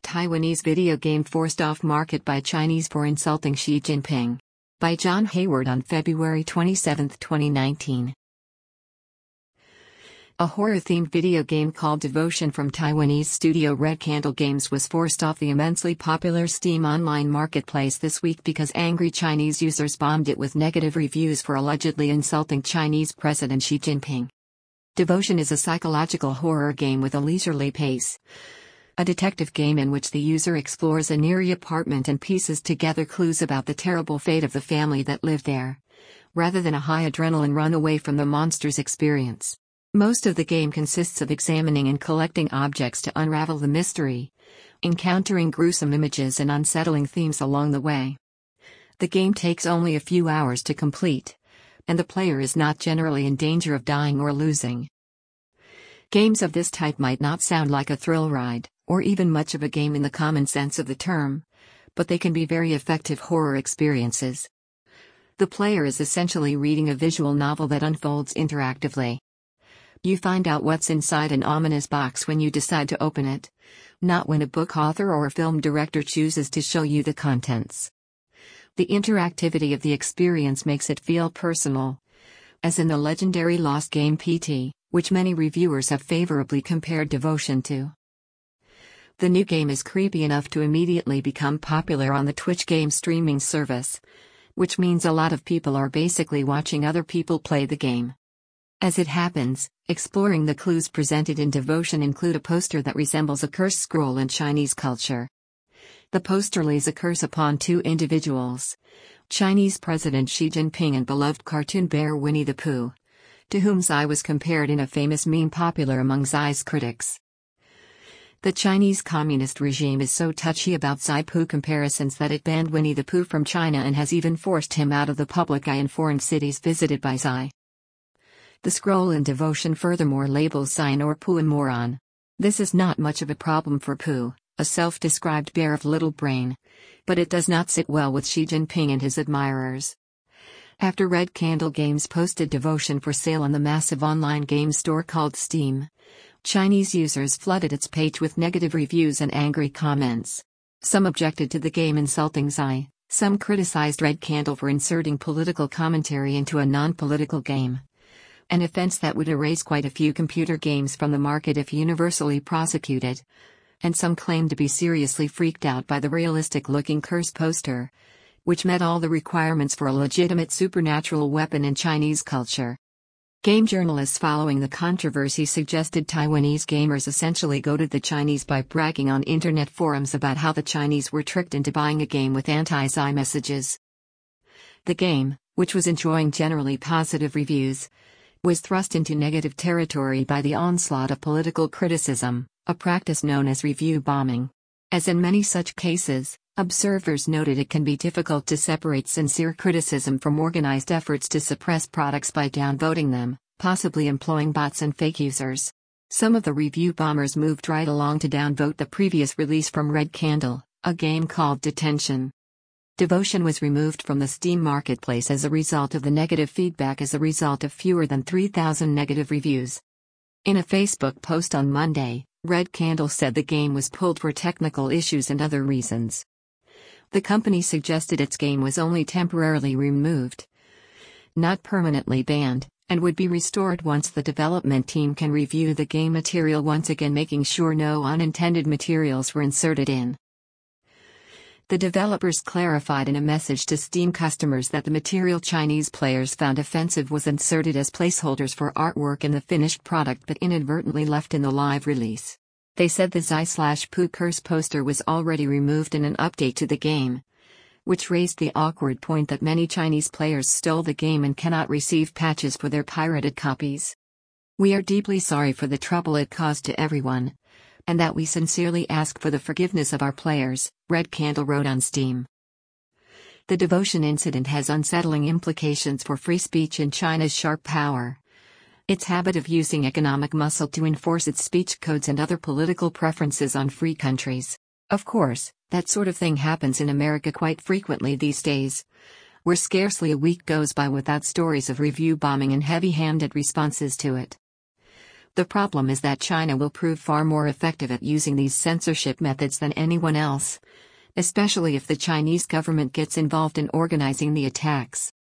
Taiwanese video game forced off market by Chinese for insulting Xi Jinping. By John Hayward on February 27, 2019. A horror-themed video game called Devotion from Taiwanese studio Red Candle Games was forced off the immensely popular Steam online marketplace this week because angry Chinese users bombed it with negative reviews for allegedly insulting Chinese President Xi Jinping. Devotion is a psychological horror game with a leisurely pace. A detective game in which the user explores an eerie apartment and pieces together clues about the terrible fate of the family that lived there, rather than a high adrenaline run away from the monster's experience. Most of the game consists of examining and collecting objects to unravel the mystery, encountering gruesome images and unsettling themes along the way. The game takes only a few hours to complete, and the player is not generally in danger of dying or losing. Games of this type might not sound like a thrill ride, or even much of a game in the common sense of the term, but they can be very effective horror experiences. The player is essentially reading a visual novel that unfolds interactively. You find out what's inside an ominous box when you decide to open it, not when a book author or a film director chooses to show you the contents. The interactivity of the experience makes it feel personal, as in the legendary Lost game PT, which many reviewers have favorably compared Devotion to. The new game is creepy enough to immediately become popular on the Twitch game streaming service, which means a lot of people are basically watching other people play the game. As it happens, exploring the clues presented in Devotion include a poster that resembles a curse scroll in Chinese culture. The poster lays a curse upon two individuals, Chinese President Xi Jinping and beloved cartoon bear Winnie the Pooh, to whom Xi was compared in a famous meme popular among Xi's critics. The Chinese communist regime is so touchy about Xi-Pooh comparisons that it banned Winnie the Pooh from China and has even forced him out of the public eye in foreign cities visited by Xi. The scroll in Devotion furthermore labels Xi or Pooh a moron. This is not much of a problem for Pooh, a self-described bear of little brain, but it does not sit well with Xi Jinping and his admirers. After Red Candle Games posted Devotion for sale on the massive online game store called Steam, Chinese users flooded its page with negative reviews and angry comments. Some objected to the game insulting Xi, some criticized Red Candle for inserting political commentary into a non-political game, an offense that would erase quite a few computer games from the market if universally prosecuted, and some claimed to be seriously freaked out by the realistic-looking curse poster, which met all the requirements for a legitimate supernatural weapon in Chinese culture. Game journalists following the controversy suggested Taiwanese gamers essentially goaded the Chinese by bragging on internet forums about how the Chinese were tricked into buying a game with anti-Xi messages. The game, which was enjoying generally positive reviews, was thrust into negative territory by the onslaught of political criticism, a practice known as review bombing. As in many such cases, observers noted it can be difficult to separate sincere criticism from organized efforts to suppress products by downvoting them, possibly employing bots and fake users. Some of the review bombers moved right along to downvote the previous release from Red Candle, a game called Detention. Devotion was removed from the Steam marketplace as a result of the negative feedback as a result of fewer than 3,000 negative reviews. In a Facebook post on Monday, Red Candle said the game was pulled for technical issues and other reasons. The company suggested its game was only temporarily removed, not permanently banned, and would be restored once the development team can review the game material once again, making sure no unintended materials were inserted in. The developers clarified in a message to Steam customers that the material Chinese players found offensive was inserted as placeholders for artwork in the finished product but inadvertently left in the live release. They said the Xi/Pooh curse poster was already removed in an update to the game, which raised the awkward point that many Chinese players stole the game and cannot receive patches for their pirated copies. "We are deeply sorry for the trouble it caused to everyone, and that we sincerely ask for the forgiveness of our players," Red Candle wrote on Steam. The Devotion incident has unsettling implications for free speech in China's sharp power. Its habit of using economic muscle to enforce its speech codes and other political preferences on free countries. Of course, that sort of thing happens in America quite frequently these days, where scarcely a week goes by without stories of review bombing and heavy-handed responses to it. The problem is that China will prove far more effective at using these censorship methods than anyone else, especially if the Chinese government gets involved in organizing the attacks.